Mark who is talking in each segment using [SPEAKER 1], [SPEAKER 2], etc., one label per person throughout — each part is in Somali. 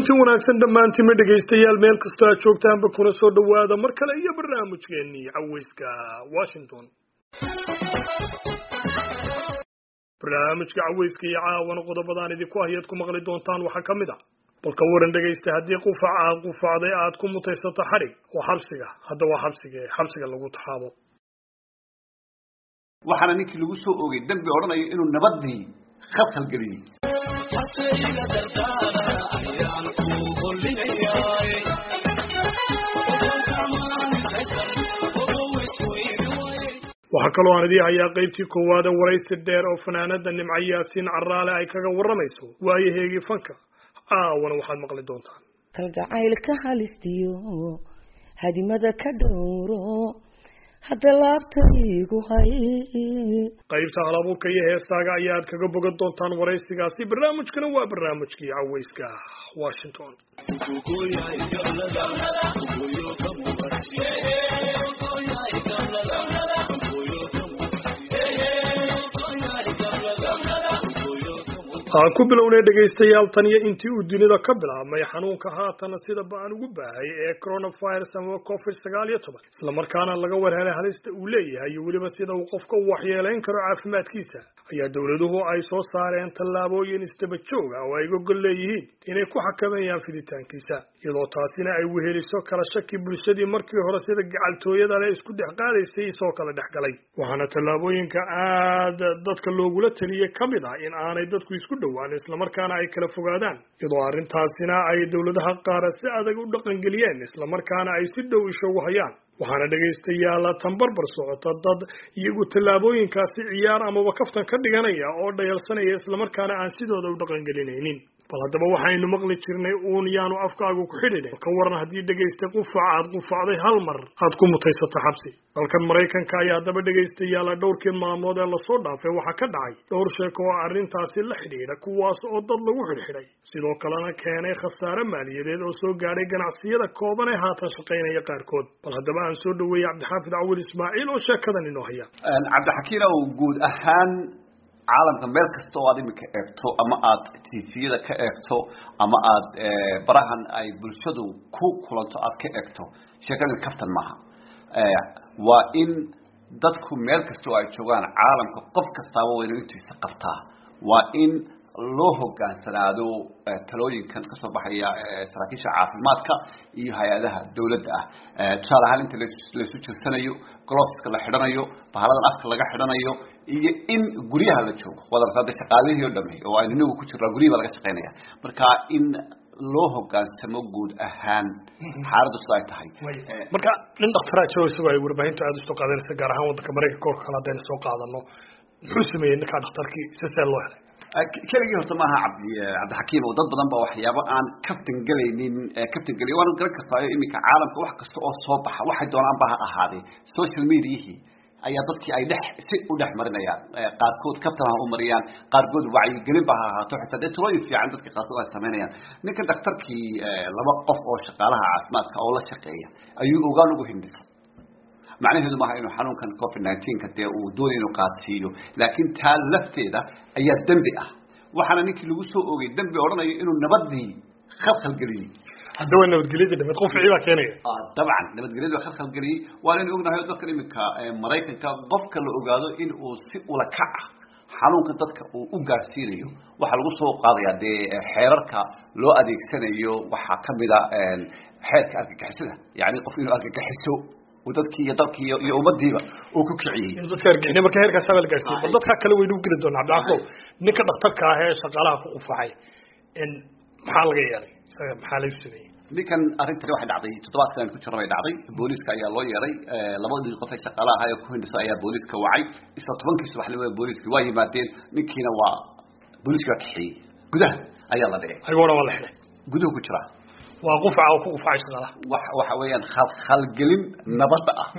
[SPEAKER 1] kulanti wanaagsan dhammaantiin ma dhagaystayaal meel kasta aad joogtaanba kuna soo dhawaada mar kale iyo barnaamijkeennii cawayska Washington. barnaamijka cawayska iyo caawana qodobadaan idinku hayaad ku maqli doontaan waxaa ka mid ah balka waran dhagaysta haddii qufacday aad ku mutaysato xarig oo xabsiga hadda waa xabsiga lagu taxaabo
[SPEAKER 2] waxaana ninkii lagu soo oogay dambi odhanayo inuu nabadii khalkhal geliyay
[SPEAKER 1] waxaa kaloo aan idii hayaa qaybtii koowaad waraysi dheer oo fanaanada Nimco Yaasiin Caraale ay kaga waramayso waayaheegii fanka caawana waxaad maqli doontaan
[SPEAKER 3] kalgacaylka halistiyo hadimada ka dhowro hadda laabtaygu hay
[SPEAKER 1] qaybta halabuurka iyo heesaaga ayaad kaga bogan doontaan waraysigaasi barnaamijkana waa barnaamijkii cawayska Washington. ku bilownay dhagaystayaal tan iyo intii uu dunida ka bilaabmay xanuunka haatan sida baan ugu baahay ee coronavirus ama COVID-19 isla markaana laga warhelay halista uu leeyahay iyo waliba sida uu qofka u waxyeeleyn karo caafimaadkiisa ayaa dawladuhu ay soo saareen tallaabooyin isdaba joog ah oo ay gogol leeyihiin inay ku xakameeyaan fiditaankiisa iyadoo taasina ay weheliso kala shaki bulshadii markii hore sida gacaltooyada la isku dhex qaadaysay soo kala dhex galay waxaana tallaabooyinka aad dadka loogula taliyay kamid ah in aanay dadku isku dhawaan isla markaana ay kala fogaadaan iyadoo arrintaasina ay dawladaha qaar si adag u dhaqangeliyeen isla markaana ay si dhow ishagu hayaan waxaana dhagaystayaal tan barbar socota dad iyagu tallaabooyinkaasi ciyaar amaba kaftan ka dhiganaya oo dhayalsanaya isla markaana aan sidooda u dhaqangelinaynin bal haddaba waxaynu maqli jirnay uun yaanu afkaagu ku xidhin ka waran haddii dhagaystay qufacday hal mar aad ku mutaysato xabsi dalkan Mareykanka ayaa haddaba dhagaystayaal dhowrkii maalmood ee lasoo dhaafay waxaa ka dhacay dhowr sheeko oo arrintaasi la xidhiidha kuwaas oo dad lagu xidhxidhay sidoo kalena keenay khasaare maaliyadeed oo soo gaadhay ganacsiyada kooban ee haatan shaqaynaya qaarkood bal haddaba aan soo dhaweeyay Cabdixaafid Cawil Ismaaciil oo sheekadan inoo haya
[SPEAKER 2] Cabdixakiin oo guud ahaan caalamka meel kasta oo aad imika eegto ama aad TV-yada ka eegto ama aad barahan ay bulshadu ku kulanto aad ka eegto sheekada kaftan maaha waa in dadku meel kasta oo ay joogaan caalamka qof kasta waa inuu intiisa qabtaa waa in loo hogaansanaado talooyinkan ka soo baxaya saraakiisha caafimaadka iyo hay'adaha dawladda ah tusaale ahaan inta la isu jirsanayo gloveska la xidhanayo bahaladan afka laga xidhanayo iyo in guryaha la joogo wada shaqaalihii oo dhamay oo aynu ku jirnaa guryaha laga shaqeynaya marka in loo hogaansamo guud ahaan xaaladdu sida ay tahay
[SPEAKER 1] marka nin dhakhtar jooga isagoo ay warbaahinta aad u soo qaadanaysa gaar ahaan waddanka Mareykanka oo kale hadaynu soo qaadano muxuu sameeyay ninka dhakhtarkii sida loo helay
[SPEAKER 2] keligii horta maaha Cabdixakiim oo dad badan baa waxyaabo aan kaftan galaynin kaftan galay waan garan kartaa imika caalamka wax kasta oo soo baxa waxay doonaan baa ahaadee social media ayaa dadkii ay si u dhex marinayaan qaarkood kaftan u mariyaan qaarkood wacyi gelin baa ahaato xitaa dadlooyin fiican dadka qaarkood ay sameynayaan ninka dhakhtarkii laba qof oo shaqaalaha caafimaadka oo la shaqeeya ayuu ogaan ugu hindisay macnaheedu maaha inuu xanuunkan COVID-19 dee uu doonayo inuu qaadsiiyo laakiin taa lafteeda ayaa dambi ah waxaana ninkii lagu soo oogay dambi odhanayo inuu nabadii khalkhal geliyay
[SPEAKER 1] hadda waa nabadgelyada dhamad qof ciiba keenaya
[SPEAKER 2] dabcan nabadgelyada khalkhal geliyay waa in ognahay dadka imika Mareykanka qofka la ogaado in uu si ula kac xanuunka dadka uu u gaarsiinayo waxa lagu soo qaadayaa dee xeerarka loo adeegsanayo waxa kamid ah xeerka argagixisada yani qof inuu argagixiso ودadkii iyo dalkii iyo umadiiba oo ku kiciyay
[SPEAKER 1] dadka argixinay marka heerka sabal gaarsiin dadka kale way u geli doonaa Cabdixaafid ninka dhakhtarka ah ee shaqaalaha ku qufacay in maxaa laga yeelay maxaa la sameeyay
[SPEAKER 2] ninkan arrintii waxay dhacday toddobaadkan ku jirnay dhacday booliska ayaa loo yeeray labadii qof ee shaqaalaha ay ku hindisay ayaa booliska wacay isla 10kii subaxnimo booliska waa yimaadeen ninkiina waa booliska kixiyay gudaha ayaa la dhigay
[SPEAKER 1] ayagoo wala xidhay
[SPEAKER 2] gudaha ku jira
[SPEAKER 1] waa qufca oo ku qufacay shaqaalaha
[SPEAKER 2] waxa weeyaan khalgelin nabadda ah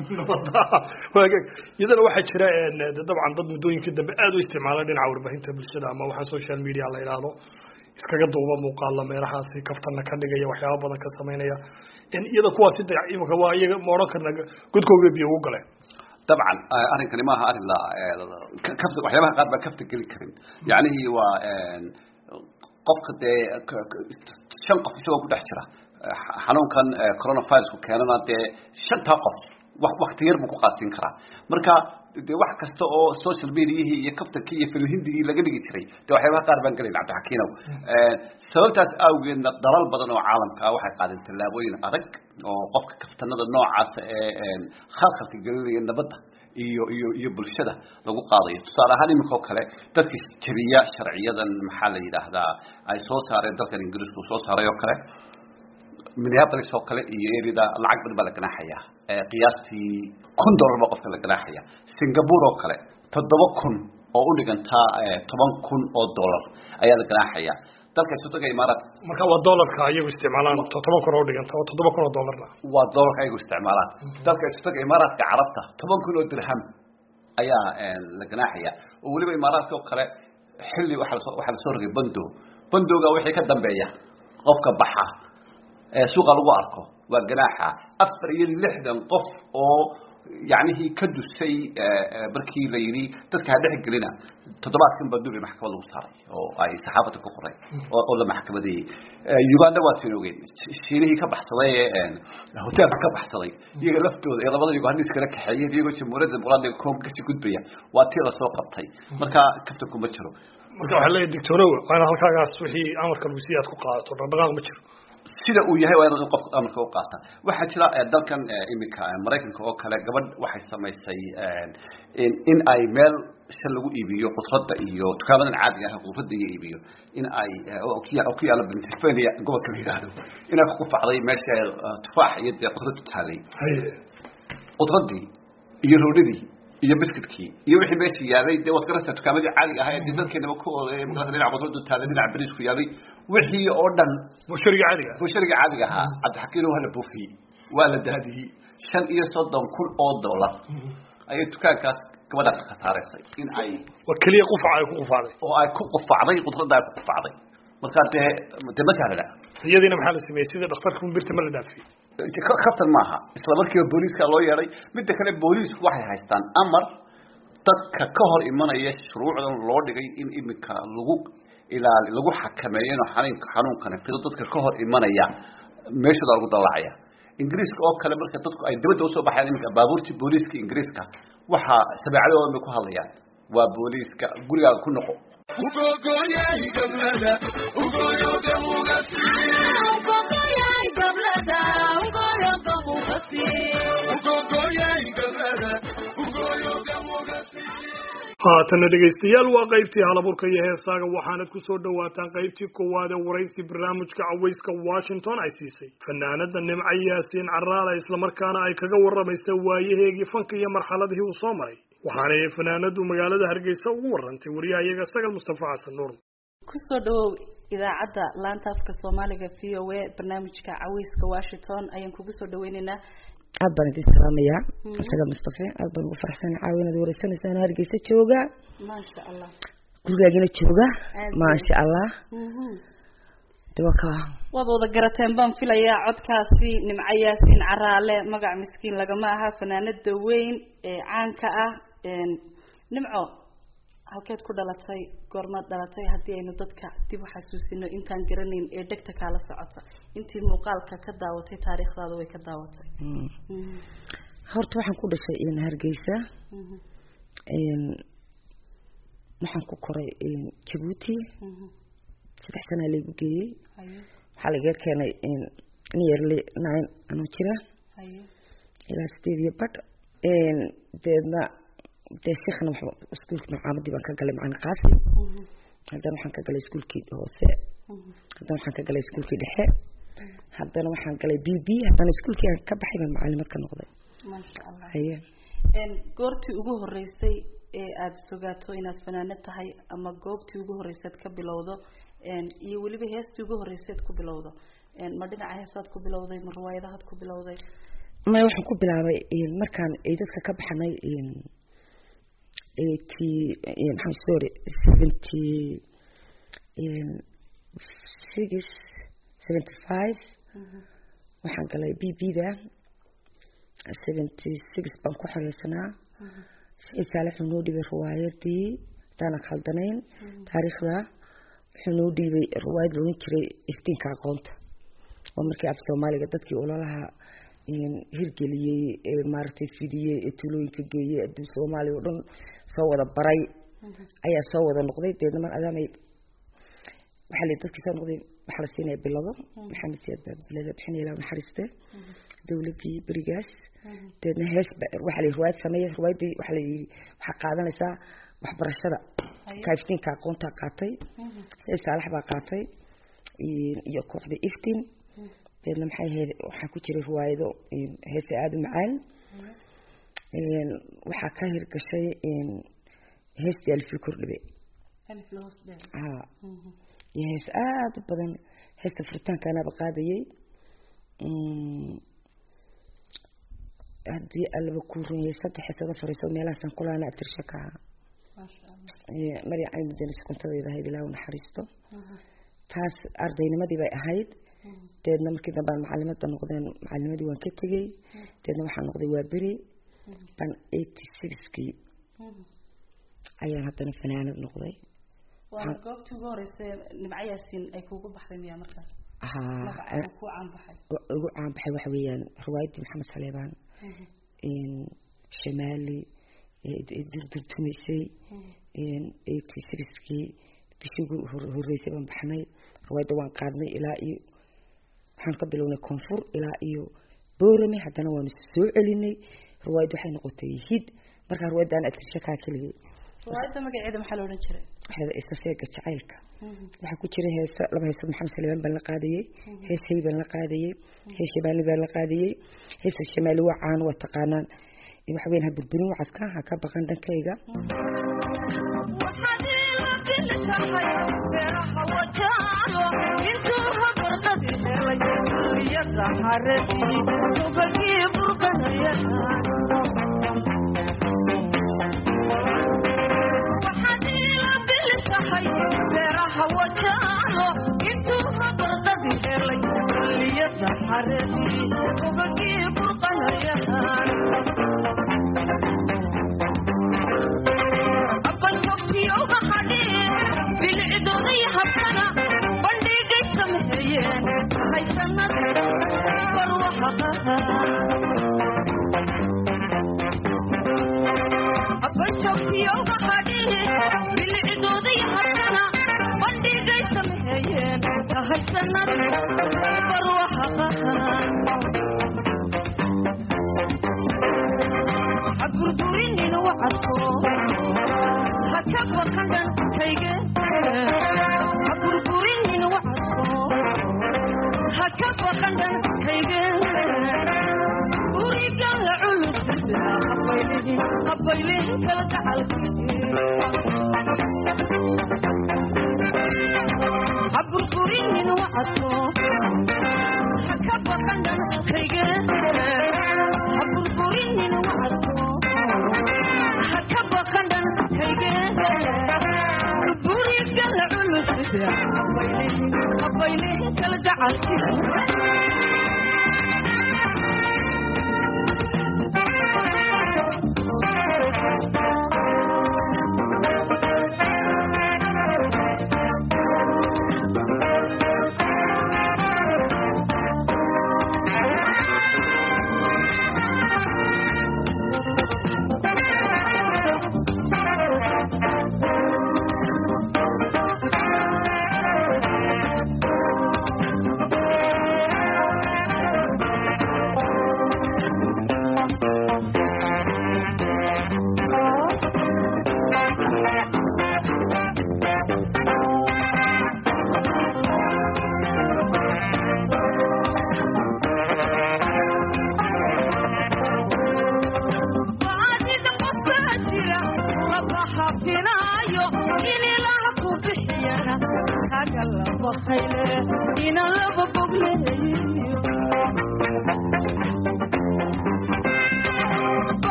[SPEAKER 1] iyadana waxaa jira dabcan dad muddooyinkii dambe aad u isticmaalay dhinaca warbaahinta bulshada ama waxa social media la yiraahdo iskaga duuba muuqaal meelahaasi kaftana ka dhigaya waxyaabo badan ka sameynaya in iyada kuwaas sida imika waa iyaga mooro karna gudkooda biyo ugu galay
[SPEAKER 2] dabcan arinkani maaha arin la kafta waxyaabaha qaar ba kafta gali karin yani waa qofka dee shan qof isagoo ku dhex jira xanuunkan coronavirus ku keenana dee shanta qof waqti yar buu ku qaatin karaa marka dee wax kasta oo social media iyo kaftarkii iyo filhindigii laga dhigi jiray dee waxyaabaha qaar baan gelayn cabdixakiinow sababtaas awgeedna dalal badan oo caalamka ah waxay qaadeen tallaabooyin adag oo qofka kaftanada noocaas ee khalkhalka gelinaya nabadda iyo bulshada lagu qaadayo tusaale ahaan iminka oo kale dadka jabiya sharciyadan maxaa la yidhaahdaa ay soo saareen dalkan ingiriisku soo saaray oo kale Minneapolis oo kale iyo erida lacag badan baa la ganaaxaya qiyaastii $1,000 ba qofka la ganaaxaya Singapore oo kale 7,000 oo u dhiganta $10,000 ayaa la ganaaxaya dalka Sacuudiga Imaaraat
[SPEAKER 1] marka waa dollarka ayagu isticmaalaan 7,000 oo dhiganta oo $7,000
[SPEAKER 2] waa dollarka ayagu isticmaalaan dalka Sacuudiga Imaaraadka Carabta 10,000 dirham ayaa la ganaaxaya oo waliba Imaaraadka oo kale xilli waxa la soo rogay bandooga wixii ka dambeeya qofka baxa suuqa lagu arko waa ganaaxa 460 qof oo يعني كدوسي بركي ليري تذكر هذا حقلنا تطبعات كم بدو بمحكمة الوصاري أو أي صحافة الكفرية أو المحكمة دي يوغندا واتينوين شيني كبحث ليه هوتيل كبحث ليه يغلفتو يلا بدو يقول هنيس كلك حياة يقول شو مراد يكون كسي كود بيا واتيلا سوق قطعي مركا كفتكم بتشرو
[SPEAKER 1] مركا حلا الدكتورو أنا هالكاغاس وحي أمر كالوسيات كقاط وربنا بتشرو
[SPEAKER 2] sida uu yahay waa inuu qof amarka u qaata waxa jira dalkan imika Mareykanka oo kale gabadh waxay sameysay in ay meel shal lagu iibiyo qudrada iyo dukaamadan caadiga ah qudrada iyo iibiyo in ay oo ku yaala Pennsylvania gobolka Hiirado in ay ku facday meesha tufaax iyo qudrad taalay qudradii iyo roodhidii iyo biskitki iyo wixii meeshii yaalay dee wad garasta dukaamada caadiga ah ee dadkeena ku markaa dhinaca qudrada taalay dhinaca bariisku yaalay wixii oo dhan bushariga caadiga ah Cabdixakiin oo hal buufi wala daadii $35,000 ay dukaankaas gabadhaas ka saareysay in ay
[SPEAKER 1] wakaliya qufacay ku qufacday
[SPEAKER 2] oo ay ku qufacday qudrada ay ku qufacday marka dee masalan
[SPEAKER 1] iyadina maxaa la sameeyay sida dhakhtarku birta ma la dhaafiyay
[SPEAKER 2] khatar maaha isla markii booliiska loo yeeray mid kale booliisku waxay haystaan amar dadka ka hor imanaya shuruucdan loo dhigay in imika lagu xakameeyo xanuunkan fido dadka ka hor imanaya meesha lagu dalacaya ingiriiska oo kale marka dadku ay dibadda u soo baxayaan imika baabuurtii booliiska ingiriiska waxa sabaacadooda ku hadlayaan waa booliiska gurigaaga ku noqo
[SPEAKER 1] haatana dhegaystayaal waa qaybtii halaburka iyo heesaaga waxaanad ku soo dhawaataan qaybtii koowaad ee waraysi barnaamijka cawayska Washington ay siisay fanaanada Nimco Yaasiin Caraale isla markaana ay kaga warramaysay waayaheegii fanka iyo marxaladihii uu soo maray waxaana ay fanaanadu magaalada Hargeysa ugu warrantay wariyahayaga Sagal Mustafa Xasan Nuur
[SPEAKER 4] ku soo dhawow idaacadda laanta afka Soomaaliga VOA barnaamijka cawayska Washington ayaan kugu soo dhaweynaynaa
[SPEAKER 3] aad baan idin salaamayaa Sagal Mustafa aad baan ugu faraxsanahay caawinada waraysanaysan Hargeysa jooga
[SPEAKER 4] ma sha Allah
[SPEAKER 3] gurigaagina jooga ma sha Allah
[SPEAKER 4] wada garateen baan filayaa codkaasi Nimco Yaasiin Caraale magac miskiin lagama aha fanaanada weyn ee caanka ah Nimco halkeed ku dhalatay goormaad dhalatay hadii aynu dadka dib u xasuusino intaan garanayn ee dhagta kala socota intii muuqaalka ka daawatay taariikhdaada way ka daawatay
[SPEAKER 3] horta waxaan ku dhashay Hargeysa waxaan ku koray Djibouti 3 sano la igu geeyay waxa laga keenay nearly 9 ano jira ilaa 8 bad deedna sheekhna iskuulka macaamadi baan ka galay macaan Qaasim haddana waxaan ka galay iskuulkii hoose haddana waxaan ka galay iskuulkii dhexe haddana waxaan galay BB haddana iskuulkii aan ka baxay baan macallimad ka noqday
[SPEAKER 4] ma sha Allah goortii ugu horeysay ee aad sugaato inaad fanaanad tahay ama goobtii ugu horeysay ka bilowdo iyo waliba heestii ugu horeysay ku bilowdo ma dhinaca heesaad ku bilowday ma riwaayadaad ku bilowday
[SPEAKER 3] ma waxaan ku bilaabay markaan ay dadka ka baxnay 75 waxaan galay BB-da 76 baan ku xariirsanaa Saalax noo dhigay riwaayadii dana khaldanayn taariikhda xunuu dhiibay riwaayad looga jiray iftiinka aqoonta oo markii af Soomaaliga dadkii ololaha hirgeliyay maartay fidiyay tulooyinka geeyay adduun Soomaaliya oo dhan soo wada baray ayaa soo wada noqday deedna mar adaamay waxa la dadkii soo noqday waxa la siinay bilado maxamed siyaad bilada bixin ilaa naxariiste dawladii barigaas deedna hees waxa la riwaayad sameeyay riwaayadii waxa qaadanaysaa waxbarashada kaiftiinka aqoonta qaatay Saalax baa qaatay iyo kooxda iftiin deedna maxay ahayd waxa ku jiray riwaayado hees aad u macaan waxa ka hirgashay heestii alf kordhibe hees aad u badan heesta furitaanka anaba qaadayay haddii alaba ku runiyay saddex heesada fariiso meelahaasan kulaana atirshaka Maria Aynu Denis kuntadeeda ahayd ilaa uu naxariisto taas ardaynimadii bay ahayd deedna markii dambe macallimada noqdeen macallimadii waan ka tagay deedna waxaan noqday waa beri ban 86kii ayaan haddana fanaanad noqday
[SPEAKER 4] waa goobtii ugu horeysay nimcayaasiin ay kugu baxday miyaa markaas ku caan baxay waxa weeyaan riwaayadii Maxamed Saleebaan Shamaali durtumaysay 86kii bishii horeysay baan baxnay riwaayadda waan qaadnay ilaa iyo waxaan ka bilownay koonfur ilaa iyo Boorame haddana waan soo celinay riwaayaddu waxay noqotay hid marka riwaayaddan atirshaka kaliya riwaayadda magaceeda maxaa la oran jiray
[SPEAKER 3] waxay istaseega jacaylka waxa ku jiray heesa laba heesad Maxamed Saleebaan baan la qaadayay heesay baan la qaadayay hees Shamaali baan la qaadayay hees Shamaali waa caan waa taqaanaan waxa weyn ha burburin wacadka ha ka baqan dhankayga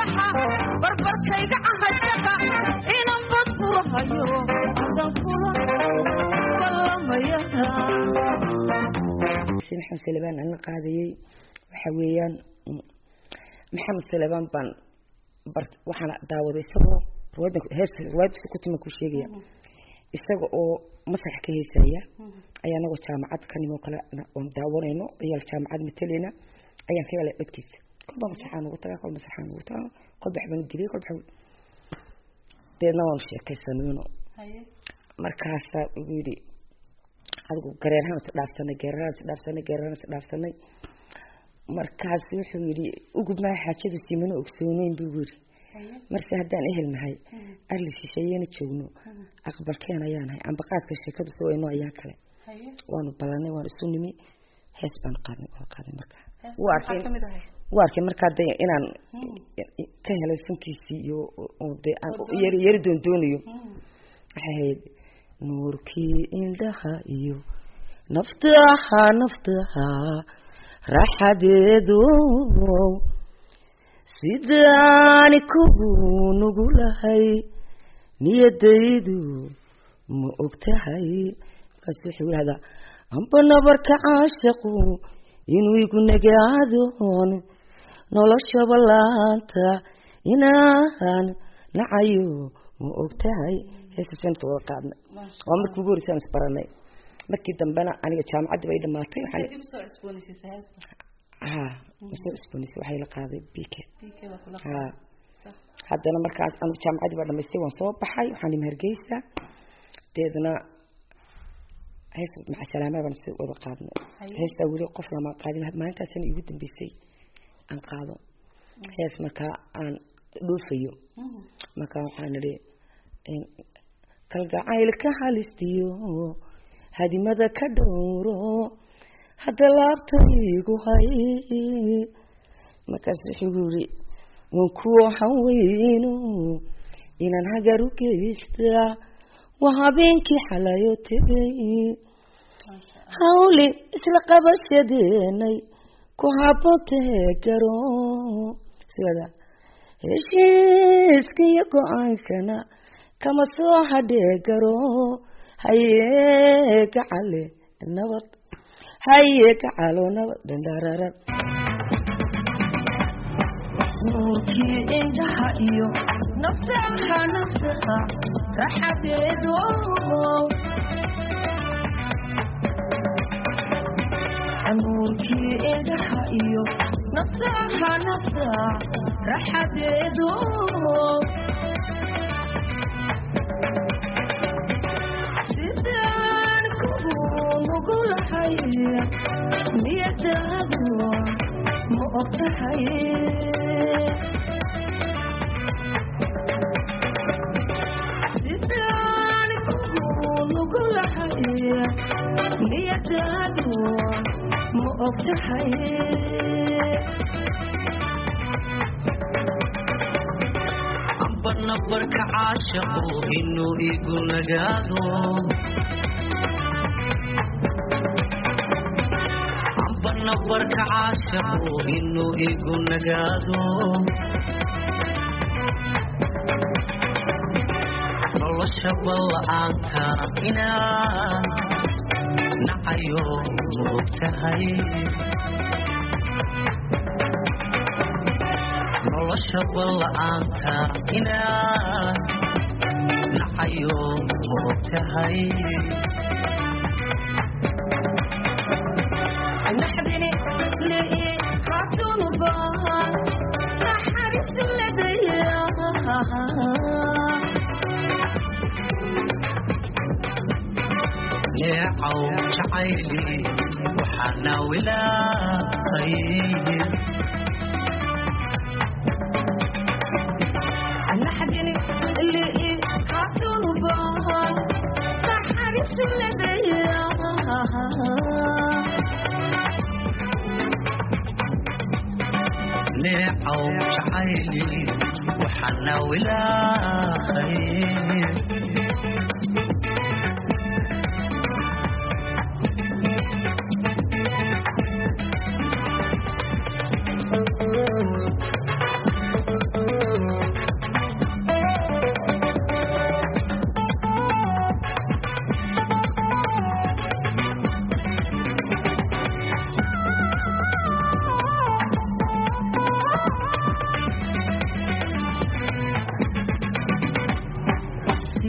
[SPEAKER 5] بربركيga ahashaka inaan bad furahayo adan kula
[SPEAKER 3] maxamed salebaan aan la qaadayay waxa weeyaan maxamed salebaan baan waxaan daawaday isagoo riwaayadda ku timi ku sheegaya isaga oo masrax ka heesaya ayaa anagoo jaamacad ka nimo kale oon daawanayno ciyaal jaamacad matalayna ayaan ka helay codkiisa kolba masraxaan ugu tagaa kolba masraxaan ugu tagaa kolba xabaan dilay kolba deedna waan sheekaysanayno markaasaa ugu yidhi adigu gareerahaan is dhaafsanay markaas wuxuu yidhi ugubnaa xaajadu simano ogsooneyn buu yidhi marse haddaan ehelnahay arli shisheeyena joogno aqbalkeen ayaa nahay ambaqaadka sheekadu si wayno ayaa kale waanu ballanay waan isu nimi hees baan qaaday markaa wuu arkay markaa de inaan ka helay fankiisii iyo de yari doondoonayo waxay ahayd nuurkii indhaha iyo naftaha raaxadeedu sidaani kugu nugulahay niyadaydu ma ogtahay markaas wuxuu yidhahdaa amba nabarka caashaqu inuu igu nagaadoon noloshaba laanta inaan nacayo ma ogtahay heesasanta wada qaadnay waa markii ugu horeysaan isbaranay markii dambena aniga jaamacaddi bay dhamaatay masoo cusboonaysa waxay la qaaday bk haddana markaas anigu jaamacaddii baa dhamaystay waan soo baxay waxaan imi Hargeysa deedna hees macasalaama baan soo wada qaadnay heestaa weli qof lama qaadin maalintaasina igu dambeysay aan qaado hees markaa aan dhoofayo markaa waxaan idhi kalgacaylka halistiyo hadimada ka dhowro hadda laabtaygu hay markaas wuxuu yidhi waan ku haweyno inaan hagar u geysta waa habeenkii xalayo tegay hawli isla qabashadeenay ku habboontahe garo sida heshiiska iyo go-aankana kama soo hadhee garo haye gacale nabad haye gacalo nabad dhandararar nuurkii indhaha iyo naftaha raaxadeedu nuurkii indhaha iyo naftaha raaxadeedu sidaan kugu nugulahay niyadaadu ma ogtahay sidaan kugu nugulahay niyadaadu ma ogtahay amba nabarka caashaqu inuu igu nagaado amba nabarka caashaqu inuu igu nagaado nolosha balla-aanka inaan nacayo ma ogtahay nolosha balla-aanka inaan nacayo ma ogtahay naxdini lii xasunuba naxariis ladaya leecaw jacayli waxaana wilaaqay naxdini lii xasunuba naxariis ladaya leecaw jacayli waxaana wilaaqay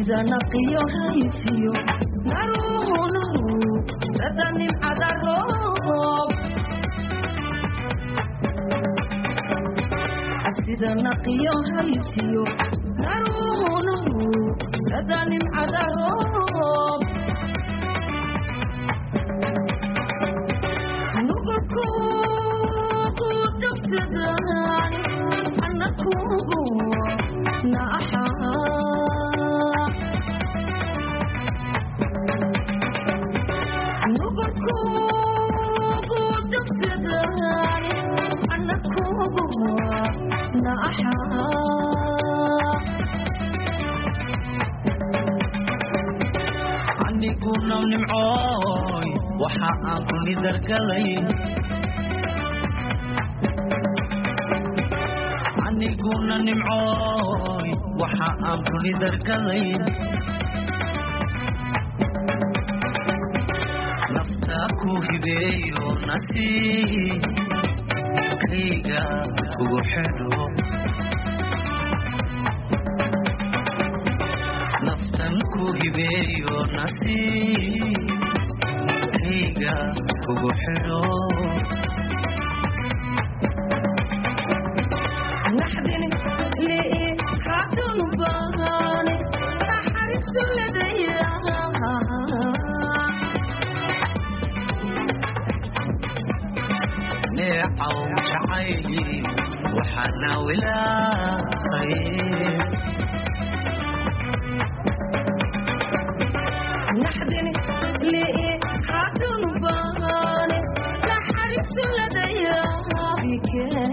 [SPEAKER 3] sida naqiyo hayfiyo naruhu radanim adaroob sida naqiyo hayfiyo naruhu radanim adaroob nuguku daftadan anaku naaha
[SPEAKER 5] عني كنا نمعوي وحقا ذركلي عني كنا نمعوي وحقا ذركلي نفتاكو هديو نسي كيغا وحلو نفتنكو هديو نسي كيغا وحلو
[SPEAKER 3] نحزن ليه خاتم باني تحرس لدي
[SPEAKER 5] نعو شعيلي وحنا ولا خير
[SPEAKER 3] نحزن ليه خاتم باني تحرس لدي بك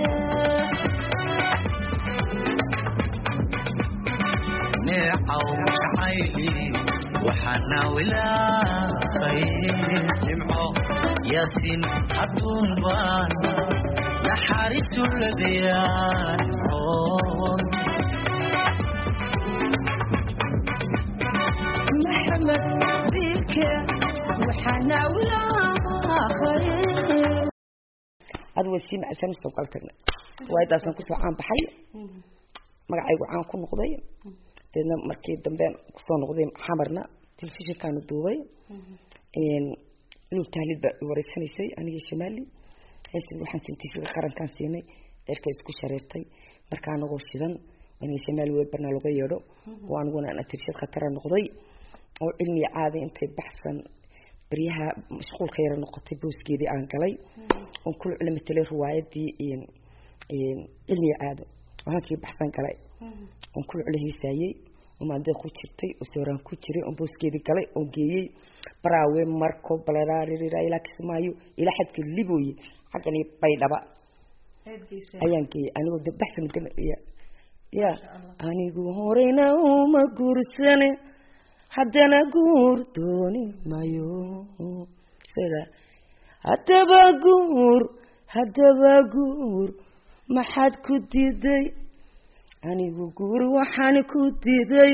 [SPEAKER 5] نعو شعيلي وحنا ولا خير نمعو ياسين حطون بان لحارس الديان
[SPEAKER 3] محمد بك وحنا ولا خير هذا وسيم أسامي سوقلتنا وايد أصلا كسر عام بحي مقعي وعام كل نقضي تنا مركي دمبان كسر نقضي حمرنا تلفزيون كانوا دوبي إنه تهليل ورثني شيء أنا الشمالي هسه وحن سنتي في القرن كان سيني إركز كشريرتي مركان غوشيدان أنا الشمال وبرنا لغيره وأنا قلنا أنا ترشيد خطر النقضي أو علمي عادي أنت بحثا بريها مشغول خير النقطة بوس كذي عن كلي وكل علم التلف روايات دي علمي عادي وهاكي بحثا كلي وكل عليه سايي وما عندي خوشتي وسوران كوشري وبوس كذي كلي وجيي براوي ماركو بلاراري إلى كسمايو إلى حد كليبوي حقني بيدا بقى أيانكي أنا بدي بحث من كل يا أنا جورينا وما جورسني حتى أنا جور دوني مايو سيدا حتى بجور ما حد كديدي أنا جور وحنا كديدي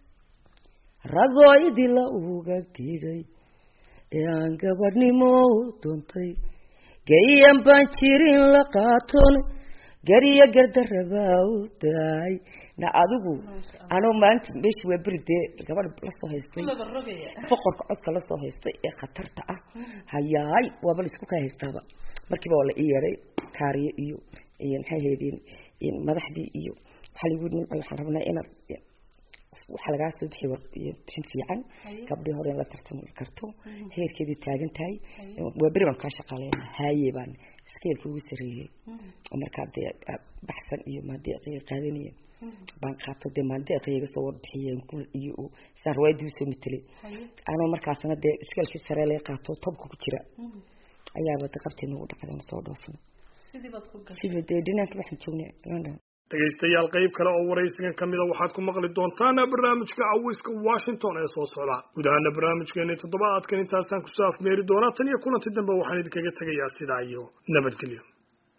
[SPEAKER 3] رضايدي لا وقديدي يان قبرني موتنتي جايين بانشيرين لقاتون قريه قرد الرباو داي نا ادغو انا ما انت مش وبرده قبل بلصو هيستي فقر قد كلا سو هيستي ee khatarta ah hayay waba isku ka heystaba markiiba wala iyare kaariye iyo maxay heedin madaxdii iyo Hollywood waxaan rabnaa in waxa laga soo bixi warbixin fiican gabdhaha hore la tartami karto heerkeedii taagan tahay waa bari baan ka shaqaaleeyay hayeebaan skeelka ugu sareeyay marka baxsan iyo maadii qaadanaya baan qaato de maadii iyaga soo warbixiyeen kul iyo sarwaydu soo mitay ana markaasna de skeelka sare la qaato tobka ku jira ayaa wada qabteen ugu dhacday soo dhoofin sidii baad ku gashay sidii dhinaanka waxaan joognay London
[SPEAKER 1] dhageystayaal qayb kale oo waraysigan kamid ah waxaad ku maqli doontaan barnaamijka Cawska Washington ee soo socda gudaha barnaamijkeena toddobaadkan intaasaan ku soo afmeeri doonaa tan iyo kulanti dambe waxaan idinkaga tagayaa sidaa iyo nabadgelyo